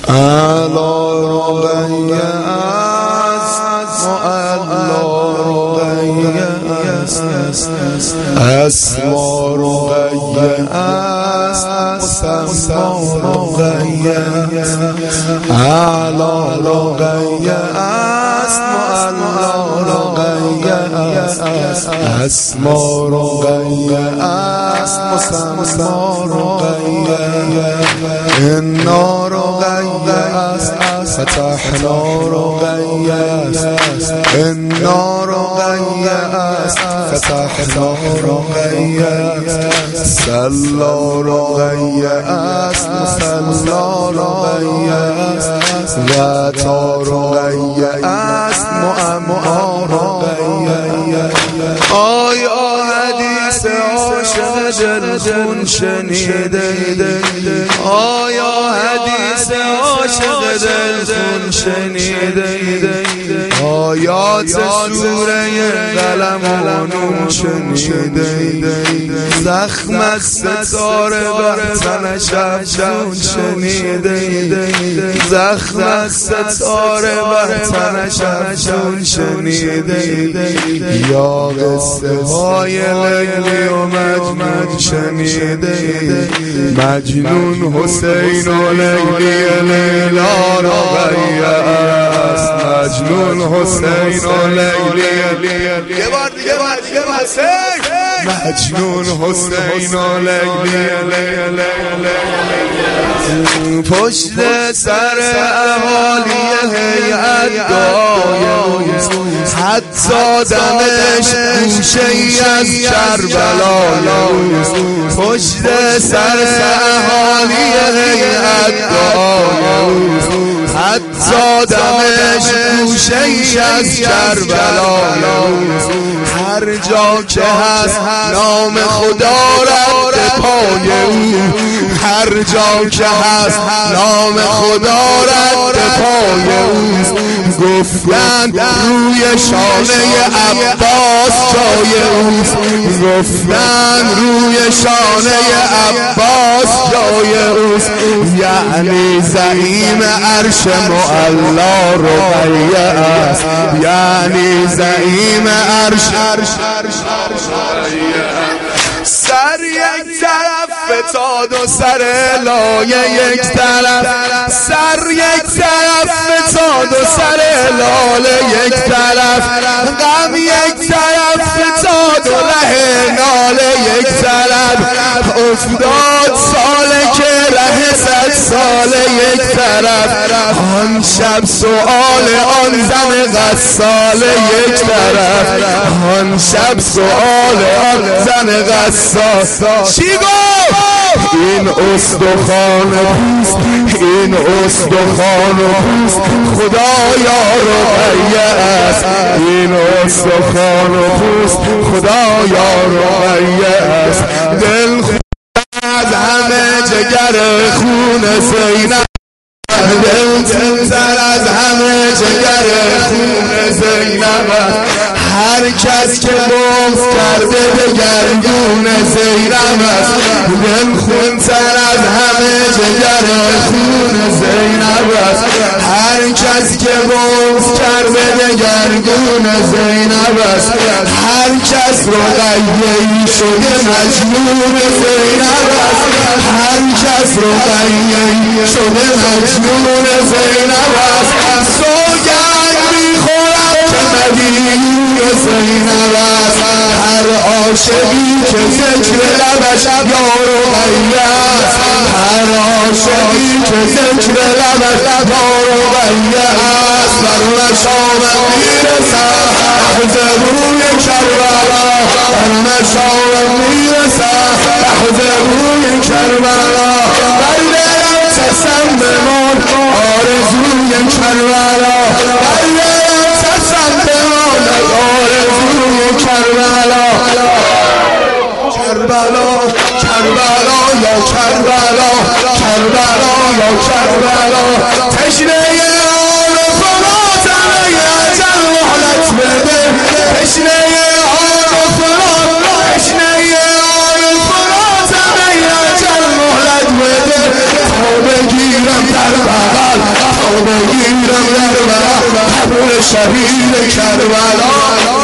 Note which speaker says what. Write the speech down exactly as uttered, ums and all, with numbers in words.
Speaker 1: اعلا رقیه است معلا رقیه است اسما رقیه است مسما رقیه اعلا رقیه است معلا رقیه است اسما رقیه است مسما رقیه انا رقیه است فتحنا رقیه است انا رقیه است فتحنا رقیه است سلا رقیه است مسلا رقیه است و تا رقیه است معما رقیه. آیا حدیث عاشق دلخون شنیده؟ آیا حدیث عاشق دلخون شنیده؟ آیات سوره قلم و نون شنیده؟ زخم از ستاره بر تنش افزون شنیده؟ زخم از ستاره بر تنش افزون شنیده؟ یا قصه های لیلی و مجنون شنیده؟ مجنون حسین و لیلی لیلا رقیه است مجنون حسین و لیلی یه بار دیگه دیگه حسین مجنون حسین و لیلی پشت سر اهالی هیئت دعای حتی دمش گوشه ای از کربلای پشت سر اهالی هیئت دعای حتی دمش گوشه ای از کربلای هر جا که هست نام خدا رد پای او هر جا که هست نام خدا رد پای او گفتن روی شانه عباس جای اوست گفتن روی شانه عباس جای اوست یعنی زعیم عرش معلا رقیه است یعنی زعیم عرش سر یک طرف فتاد و سر لایه یک طرف سر یک طرف فتاد و سر لاله یک طرف غم یک طرف فتاد و ره ناله یک طرف افتاد ساله که ره صد ساله یک طرف آن شب سؤال آن زن غساله یک طرف آن شب سؤال آن زن غساله چی گفت؟ این استخوان پوست این استخوان پوست خدایا رقیه است این استخوان پوست خدایا رقیه است دل از همه جگر خون زینب دل تر از همه جگر خون زینب هر کس که بغض کرده به گردون زینب است دل خون تر از همه جگر خون زینب است هر کس که بغض کرده به گردون زینب است هر کس رقیه‌ای شده مجنون زینب است هر کس رقیه‌ای شده مجنون زینب است سوگند میخورم که مدینه زینب است هر عاشقی که ذکر لبش یا رقیه است هر عاشقی که ذکر لبش یا رقیه است بر مشام میرسد لحظه روی کربلا بر مشام میرسد لحظه روی کربلا بر دلم سسم بمان آرزوی کربلا بر دلم سسم بمان آرزوی کربلا کربلا کربلا یا کربلا کربلا یا کربلا تشنه آن فرات علی اجل مهلت بده تشنه آن فرات تشنه آن فرات علی اجل مهلت بده تا بگیرم در بغل بگیرم در من قبر شهید کربلا